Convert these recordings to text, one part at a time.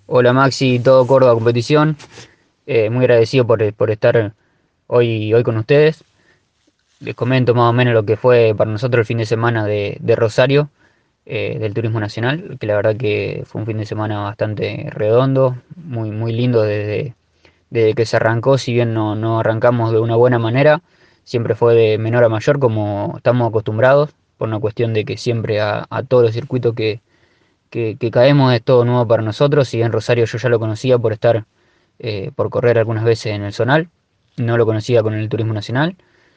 Hola Maxi, todo Córdoba Competición. Muy agradecido por estar hoy con ustedes. Les comento más o menos lo que fue para nosotros el fin de semana de Rosario, del Turismo Nacional, que la verdad que fue un fin de semana bastante redondo, muy lindo desde que se arrancó. Si bien no arrancamos de una buena manera, siempre fue de menor a mayor como estamos acostumbrados, por una cuestión de que siempre a todos los circuitos que caemos es todo nuevo para nosotros. Si bien Rosario yo ya lo conocía por correr algunas veces en el Zonal, no lo conocía con el Turismo Nacional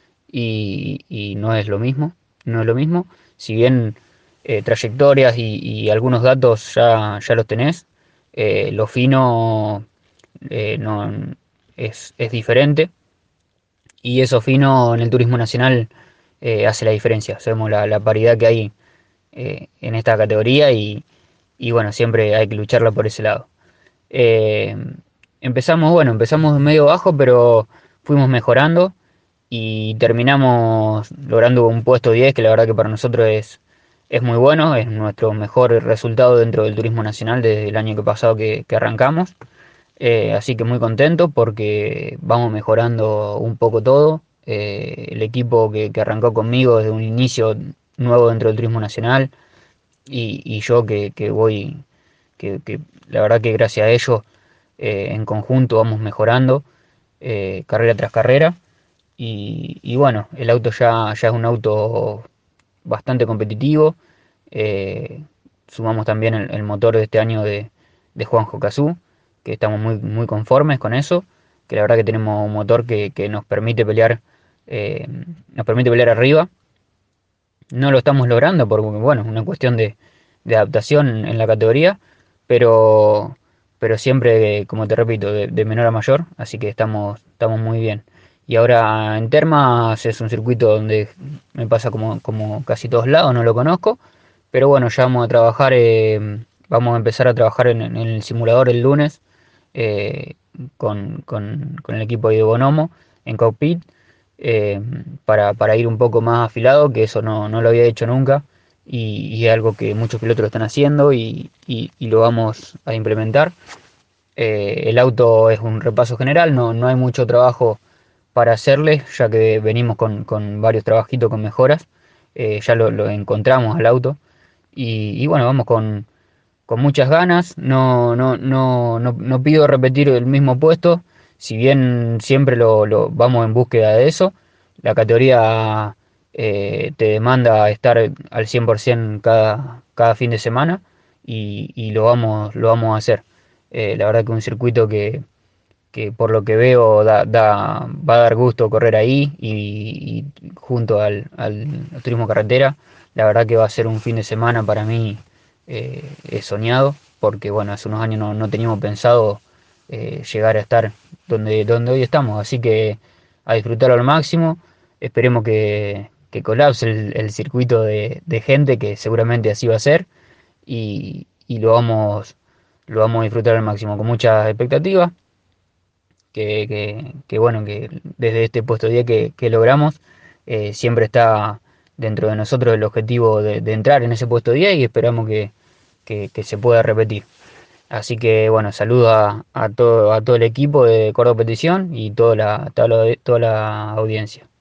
y no es lo mismo, no es lo mismo. Si bien trayectorias y algunos datos ya los tenés, lo fino no, es diferente y eso fino en el Turismo Nacional hace la diferencia. Sabemos la paridad que hay en esta categoría y bueno, siempre hay que lucharla por ese lado. Eh, empezamos medio bajo, pero fuimos mejorando y terminamos logrando un puesto 10 que la verdad que para nosotros es muy bueno, es nuestro mejor resultado dentro del turismo nacional desde el año que pasado que arrancamos. Así que muy contento porque vamos mejorando un poco todo. El equipo que arrancó conmigo desde un inicio nuevo dentro del turismo nacional y yo que voy, que la verdad que gracias a ellos en conjunto vamos mejorando carrera tras carrera y bueno, el auto ya es un auto bastante competitivo. eh, Sumamos también el motor de este año de Juanjo Cazú, que estamos muy conformes con eso, que la verdad que tenemos un motor que eh, nos permite pelear arriba. No lo estamos logrando por, bueno, una cuestión de adaptación en la categoría, pero, pero siempre, como te repito, de menor a mayor, así que estamos muy bien. Y ahora en Termas es un circuito donde me pasa como casi todos lados, no lo conozco, pero bueno, ya vamos a trabajar, vamos a empezar a trabajar en el simulador el lunes eh, con el equipo de Bonomo en Cockpit eh, para ir un poco más afilado, que eso no lo había hecho nunca y es algo que muchos pilotos lo están haciendo y lo vamos a implementar. El auto es un repaso general, no hay mucho trabajo para hacerle, ya que venimos con varios trabajitos con mejoras, ya lo encontramos al auto y bueno, vamos con muchas ganas. No pido repetir el mismo puesto, si bien siempre lo vamos en búsqueda de eso. La categoría te demanda estar al 100% cada fin de semana y lo vamos a hacer. La verdad que un circuito que por lo que veo va a dar gusto correr ahí y junto al turismo carretera, la verdad que va a ser un fin de semana para mí he soñado, porque bueno, hace unos años no teníamos pensado llegar a estar donde hoy estamos, así que a disfrutarlo al máximo. Esperemos que colapse el circuito de gente, que seguramente así va a ser, y lo vamos a disfrutar al máximo, con muchas expectativas que bueno, que desde este puesto 10 que logramos, siempre está dentro de nosotros el objetivo de entrar en ese puesto 10 y esperamos que se pueda repetir. Así que bueno, saludo a todo el equipo de Córdoba Petición y toda la audiencia.